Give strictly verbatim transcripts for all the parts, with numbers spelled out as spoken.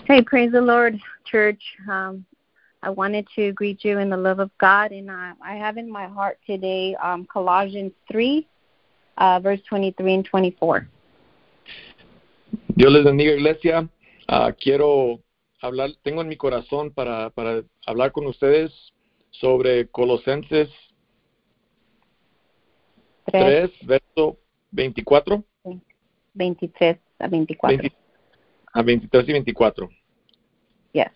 Hey, praise the Lord, church. Um, I wanted to greet you in the love of God, and I, I have in my heart today um, Colossians three, uh, verse twenty-three and twenty-four. Dios les bendiga, iglesia. Uh, quiero hablar, tengo en mi corazón para, para hablar con ustedes sobre Colosenses tres, verso veinticuatro. veintitrés a veinticuatro. veinte, a veintitrés y veinticuatro. Yes.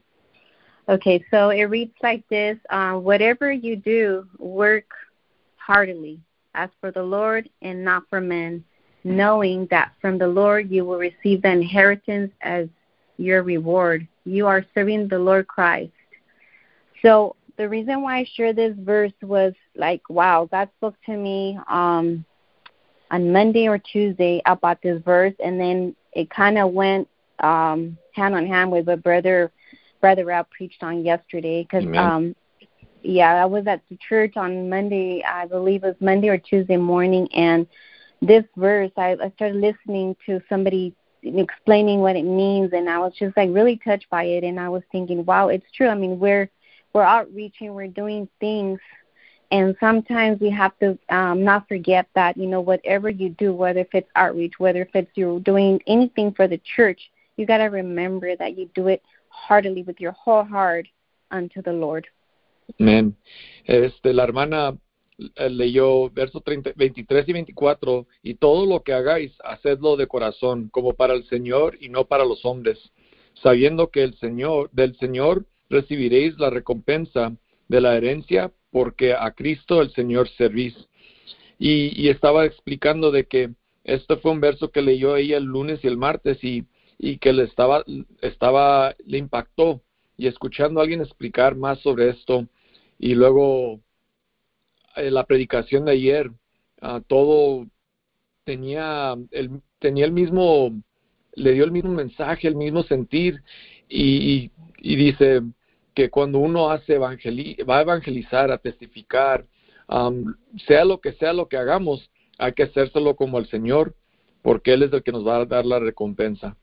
Okay, so it reads like this. Uh, Whatever you do, work heartily, as for the Lord and not for men, knowing that from the Lord you will receive the inheritance as your reward. You are serving the Lord Christ. So the reason why I shared this verse was like, wow, God spoke to me um, on Monday or Tuesday about this verse, and then it kind of went um, hand on hand with what Brother Brother Ralph preached on yesterday. Because, um, yeah, I was at the church on Monday, I believe it was Monday or Tuesday morning, and this verse, I, I started listening to somebody explaining what it means, and I was just like really touched by it, and I was thinking, wow, it's true. I mean, we're we're outreaching, we're doing things, and sometimes we have to um, not forget that, you know, whatever you do, whether if it's outreach, whether if it's you're doing anything for the church, you got to remember that you do it heartily with your whole heart unto the Lord. Amén. Este, la hermana leyó versos veintitrés y veinticuatro, y todo lo que hagáis, hacedlo de corazón, como para el Señor y no para los hombres, sabiendo que el Señor, del Señor recibiréis la recompensa de la herencia, porque a Cristo el Señor servís. Y, y estaba explicando de que este fue un verso que leyó ella el lunes y el martes, y, y que le estaba, estaba, le impactó, y escuchando a alguien explicar más sobre esto, y luego eh, la predicación de ayer, uh, todo tenía el, tenía el mismo, le dio el mismo mensaje, el mismo sentir, y, y, y dice que cuando uno hace evangeli va a evangelizar, a testificar, um, sea lo que sea lo que hagamos, hay que hacérselo como el Señor, porque Él es el que nos va a dar la recompensa.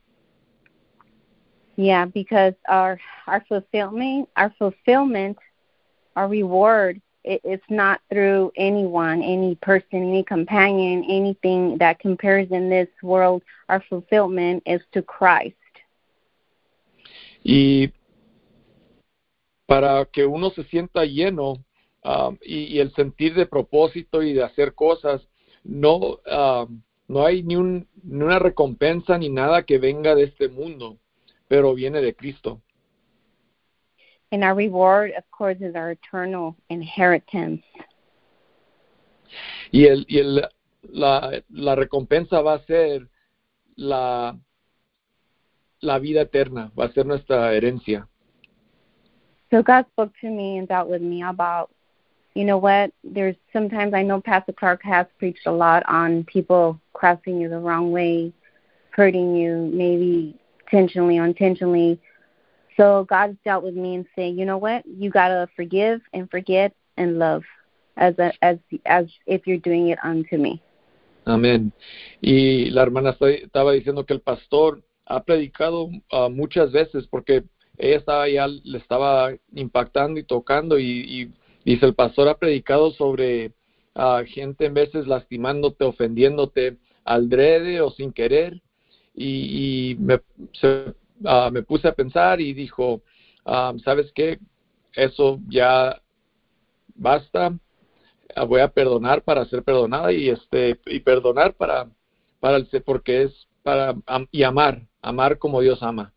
Yeah, because our our fulfillment, our fulfillment, our reward, it, it's not through anyone, any person, any companion, anything that compares in this world. Our fulfillment is to Christ. Y para que uno se sienta lleno um, y, y el sentir de propósito y de hacer cosas, no, um, no hay ni, un, ni una recompensa ni nada que venga de este mundo, pero viene de Cristo. And our reward, of course, is our eternal inheritance. Y, el, y el, la, la recompensa va a ser la, la vida eterna, va a ser nuestra herencia. So God spoke to me and dealt with me about, you know what, there's sometimes, I know Pastor Clark has preached a lot on people crossing you the wrong way, hurting you, maybe intentionally, unintentionally. So God's dealt with me and say, you know what, you got to forgive and forget and love as a, as as if you're doing it unto me. Amén. Y la hermana estaba diciendo que el pastor ha predicado uh, muchas veces, porque ella estaba ya le estaba impactando y tocando, y, y dice, el pastor ha predicado sobre uh, gente en veces lastimándote, ofendiéndote aldrede o sin querer, y, y me, se, uh, me puse a pensar y dijo, um, ¿sabes qué? Eso ya basta. Voy a perdonar para ser perdonada, y este y perdonar para para el porque es para am, y amar amar como Dios ama.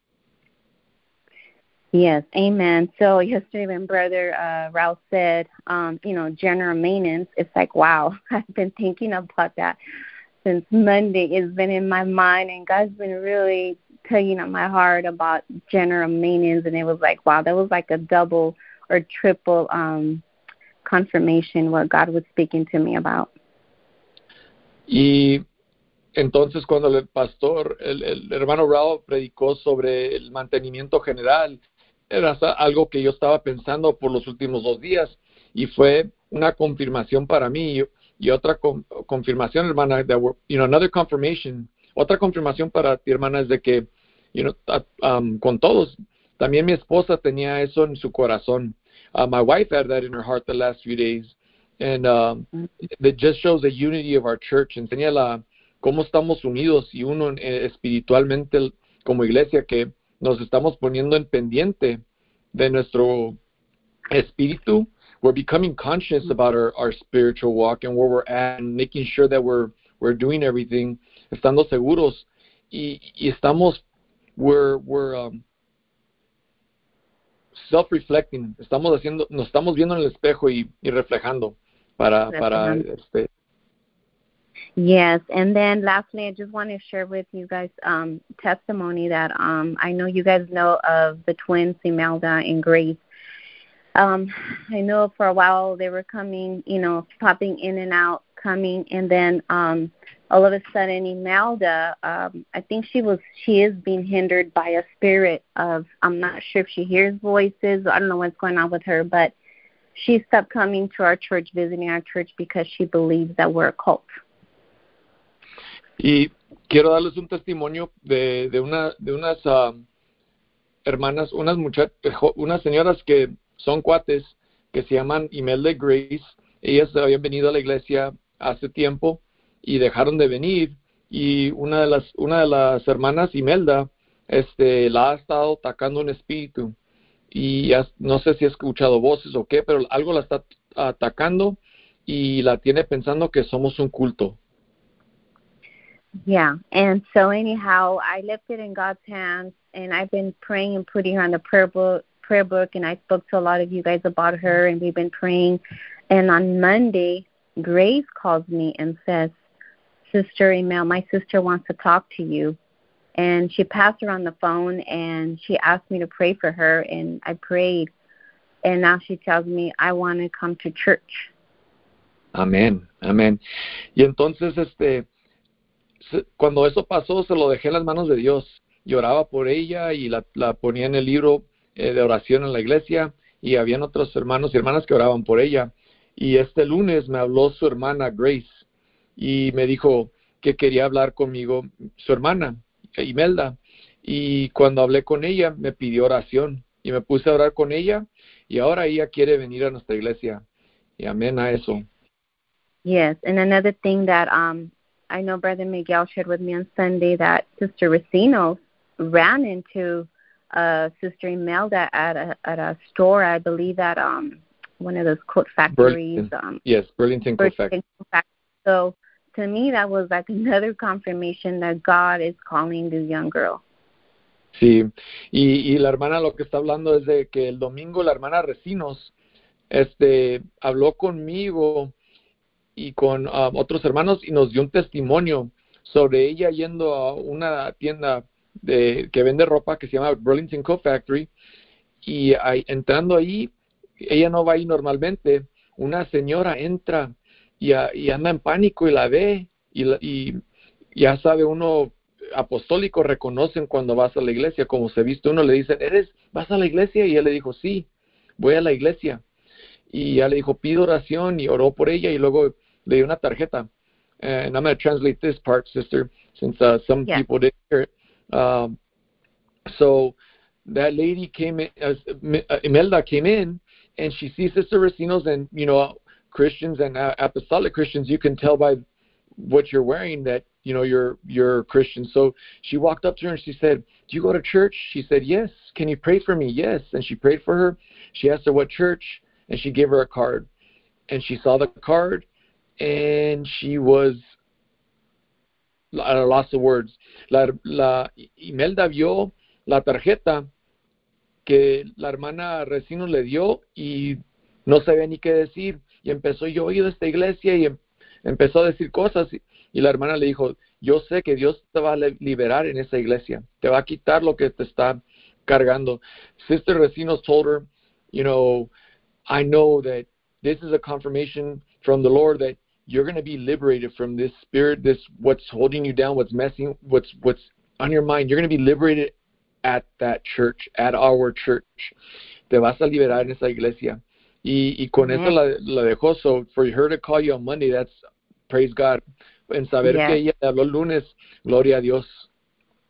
Yes, amen. So yesterday when Brother uh, Ralph said, um, you know, general maintenance, it's like, wow, I've been thinking about that since Monday. It's been in my mind, and God's been really tugging on my heart about general maintenance, and it was like, wow, that was like a double or triple um confirmation what God was speaking to me about. Y entonces cuando el pastor, el, el hermano Ralph predicó sobre el mantenimiento general, era algo que yo estaba pensando por los últimos dos días, y fue una confirmación para mí, y, y otra con, confirmación, hermana, that were, you know, another confirmation, otra confirmación para ti, hermana, es de que you know, uh, um, con todos. También mi esposa tenía eso en su corazón. Uh, my wife had that in her heart the last few days. And um, it just shows the unity of our church. Enseña la, cómo estamos unidos y uno eh, espiritualmente como iglesia, que nos estamos poniendo en pendiente de nuestro espíritu. We're becoming conscious about our, our spiritual walk and where we're at, and making sure that we're we're doing everything, estando seguros, y, y estamos we're we're um, self-reflecting. Estamos haciendo, nos estamos viendo en el espejo y, y reflejando para para este. Yes, and then lastly, I just want to share with you guys um, testimony that um, I know you guys know of the twins, Imelda and Grace. Um, I know for a while they were coming, you know, popping in and out, coming, and then um, all of a sudden Imelda, um, I think she was, she is being hindered by a spirit of, I'm not sure if she hears voices, I don't know what's going on with her, but she stopped coming to our church, visiting our church, because she believes that we're a cult. Y quiero darles un testimonio de, de una de unas uh, hermanas, unas muchachas, unas señoras que son cuates, que se llaman Imelda y Grace. Ellas habían venido a la iglesia hace tiempo y dejaron de venir, y una de las una de las hermanas, Imelda, este la ha estado atacando un espíritu, y ya, no sé si ha escuchado voces o qué, pero algo la está atacando y la tiene pensando que somos un culto. Yeah, and so anyhow, I left it in God's hands, and I've been praying and putting her on the prayer book, prayer book, and I spoke to a lot of you guys about her, and we've been praying. And on Monday, Grace calls me and says, Sister Emil, my sister wants to talk to you. And she passed her on the phone, and she asked me to pray for her, and I prayed. And now she tells me, I want to come to church. Amén, amén. Y entonces, este... cuando eso pasó, se lo dejé en las manos de Dios. Lloraba por ella y la, la ponía en el libro eh, de oración en la iglesia, y habían otros hermanos y hermanas que oraban por ella. Y este lunes me habló su hermana Grace y me dijo que quería hablar conmigo, su hermana Imelda. Y cuando hablé con ella, me pidió oración y me puse a orar con ella, y ahora ella quiere venir a nuestra iglesia. Y amén a eso. Yes, and another thing that um I know Brother Miguel shared with me on Sunday, that Sister Racino ran into uh, Sister Imelda at a at a store, I believe at um one of those coat factories. Um, yes, Burlington Coat Factory. So to me, that was like another confirmation that God is calling the young girl. Sí, y, y la hermana lo que está hablando es de que el domingo la hermana Recinos este, habló conmigo y con um, otros hermanos, y nos dio un testimonio sobre ella yendo a una tienda de, que vende ropa, que se llama Burlington Coat Factory, y ahí, entrando ahí, ella no va ahí normalmente, una señora entra y, a, y anda en pánico y la ve, y, y ya sabe uno, apostólico, reconocen cuando vas a la iglesia, como se viste uno, le dicen, ¿eres, vas a la iglesia? Y él le dijo, sí, voy a la iglesia. Y ya le dijo, pido oración, y oró por ella, y luego le dio una tarjeta. And I'm going to translate this part, sister, since uh, some yeah. people didn't hear it. Um, so that lady came in, uh, Imelda came in, and she sees Sister Racino's, and, you know, Christians and uh, apostolic Christians, you can tell by what you're wearing that, you know, you're you're Christian. So she walked up to her and she said, do you go to church? She said, yes. Can you pray for me? Yes. And she prayed for her. She asked her what church, and she gave her a card. And she saw the card, and she was at a loss of words. La, la Imelda vio la tarjeta que la hermana Recino le dio y no sabía ni qué decir. Y empezó, yo he ido a esta iglesia, y empezó a decir cosas. Y la hermana le dijo, yo sé que Dios te va a liberar en esa iglesia. Te va a quitar lo que te está cargando. Sister Recino told her, you know, I know that this is a confirmation from the Lord that you're going to be liberated from this spirit, this what's holding you down, what's messing, what's what's on your mind. You're going to be liberated at that church, at our church. Te vas a liberar en esa iglesia. Y, y con mm-hmm. eso la, la dejó. So for her to call you on Monday, that's praise God. En saber yeah. que ella habló el lunes, gloria a Dios.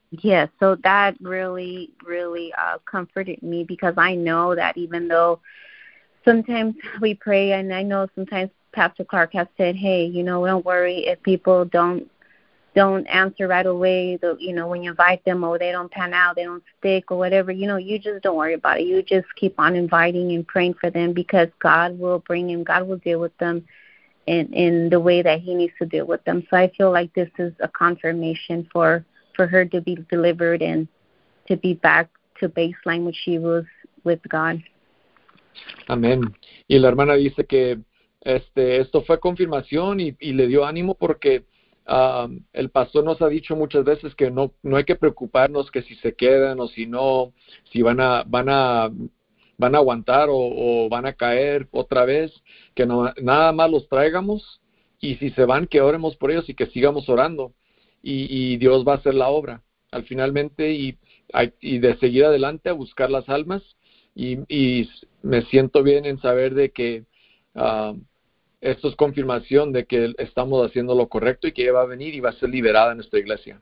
Yes, so that really, really uh, comforted me because I know that even though sometimes we pray, and I know sometimes Pastor Clark has said, hey, you know, don't worry if people don't don't answer right away, the, you know, when you invite them or they don't pan out, they don't stick or whatever, you know, you just don't worry about it. You just keep on inviting and praying for them because God will bring them, God will deal with them in, in the way that he needs to deal with them. So I feel like this is a confirmation for, for her to be delivered and to be back to baseline when she was with God. Amén. Y la hermana dice que este, esto fue confirmación y, y le dio ánimo porque um, el pastor nos ha dicho muchas veces que no, no hay que preocuparnos que si se quedan o si no, si van a, van a, van a aguantar o, o van a caer otra vez, que no, nada más los traigamos y si se van que oremos por ellos y que sigamos orando y, y Dios va a hacer la obra al finalmente y, y de seguir adelante a buscar las almas. Y, y me siento bien en saber de que uh, esto es confirmación de que estamos haciendo lo correcto y que ella va a venir y va a ser liberada en nuestra iglesia.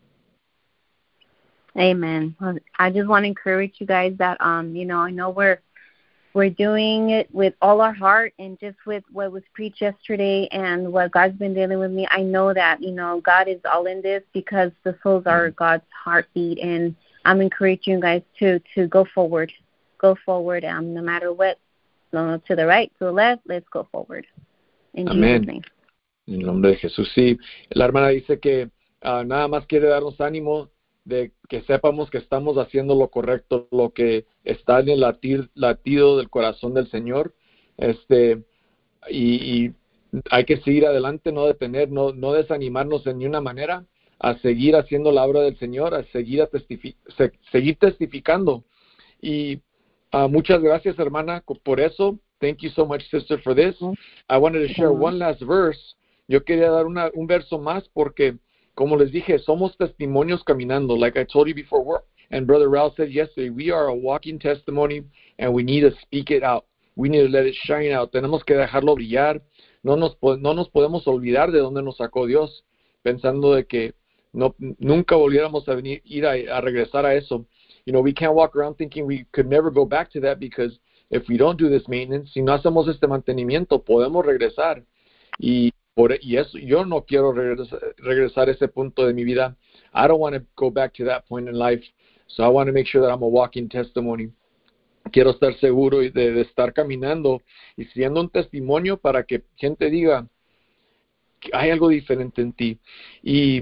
Amen. I just want to encourage you guys that, um, you know, I know we're we're doing it with all our heart and just with what was preached yesterday and what God's been dealing with me. I know that, you know, God is all in this because the souls are God's heartbeat, and I'm encouraging you guys to to go forward. Go forward, um, no matter what, no, to the right, to the left, let's go forward. In Amén. Jesus' name. En el nombre de Jesús, sí. La hermana dice que uh, nada más quiere darnos ánimo de que sepamos que estamos haciendo lo correcto, lo que está en el latir, latido del corazón del Señor. Este, y, y hay que seguir adelante, no detener, no, no desanimarnos en ninguna manera, a seguir haciendo la obra del Señor, a seguir, a testifi- se, seguir testificando. Y Uh, muchas gracias, hermana, por eso. Thank you so much, sister, for this. I wanted to share one last verse. Yo quería dar una, un verso más porque, como les dije, somos testimonios caminando. Like I told you before, we're, and Brother Ralph said yesterday, we are a walking testimony and we need to speak it out. We need to let it shine out. Tenemos que dejarlo brillar. No nos, no nos podemos olvidar de dónde nos sacó Dios, pensando de que no, nunca volviéramos a venir, ir a, a regresar a eso. You know, we can't walk around thinking we could never go back to that because if we don't do this maintenance, si no hacemos este mantenimiento, podemos regresar. Y, por, y eso, yo no quiero regresar, regresar a ese punto de mi vida. I don't want to go back to that point in life. So I want to make sure that I'm a walking testimony. Quiero estar seguro de, de estar caminando y siendo un testimonio para que gente diga que hay algo diferente en ti. Y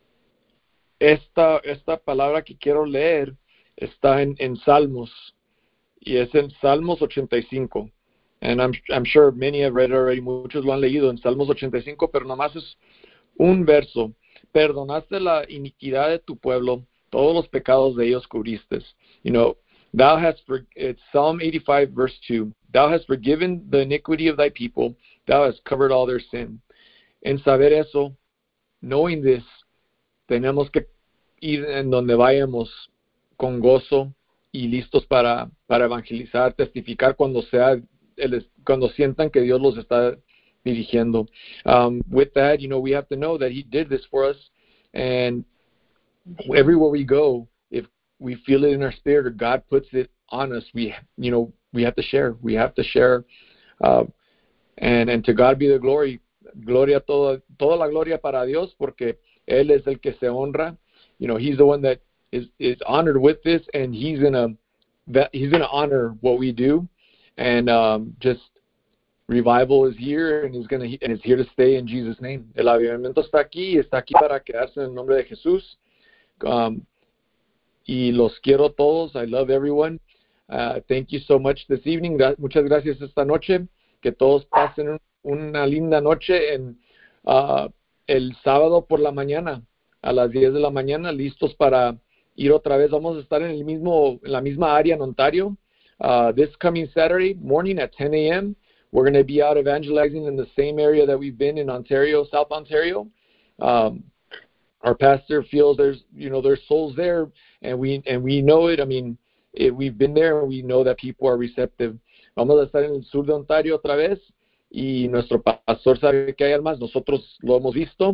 esta, esta palabra que quiero leer está en, en Salmos, y es en Salmos ochenta y cinco. And I'm, I'm sure many have read it already, muchos lo han leído en Salmos ochenta y cinco, pero nomás es un verso. Perdonaste la iniquidad de tu pueblo, todos los pecados de ellos cubriste. You know, thou hast, for, it's Psalm eighty-five verse two, thou hast forgiven the iniquity of thy people, thou hast covered all their sin. En saber eso, knowing this, tenemos que ir en donde vayamos con gozo y listos para, para evangelizar, testificar cuando sea el, cuando sientan que Dios los está dirigiendo. Um, with that, you know, we have to know that He did this for us, and everywhere we go, if we feel it in our spirit or God puts it on us, we, you know, we have to share. We have to share, uh, and and to God be the glory. Gloria toda toda la gloria para Dios, porque Él es el que se honra. You know, He's the one that is is honored with this, and he's gonna that he's gonna honor what we do, and um, just revival is here, and he's gonna and it's here to stay in Jesus' name. El avivamiento está aquí, está aquí para quedarse en el nombre de Jesús. Um, y los quiero todos. I love everyone. Uh, thank you so much this evening. Muchas gracias esta noche. Que todos pasen una linda noche en uh, el sábado por la mañana a las diez de la mañana, listos para ir otra vez. Vamos a estar en el mismo, en la misma área en Ontario. Uh, this coming Saturday morning at ten a.m., we're going to be out evangelizing in the same area that we've been in Ontario, South Ontario. Um, our pastor feels there's, you know, there's souls there, and we and we know it. I mean, it, we've been there, and we know that people are receptive. Vamos a estar en el sur de Ontario otra vez, y nuestro pastor sabe que hay almas. Nosotros lo hemos visto,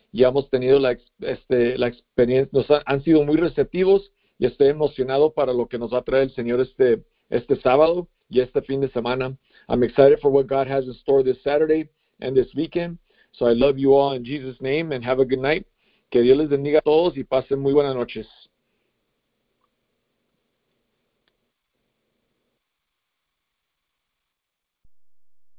ya hemos tenido la, este, la experiencia, nos ha, han sido muy receptivos y estoy emocionado para lo que nos va a traer el Señor este, este sábado y este fin de semana. I'm excited for what God has in store this Saturday and this weekend. So I love you all in Jesus' name and have a good night. Que Dios les bendiga a todos y pasen muy buenas noches.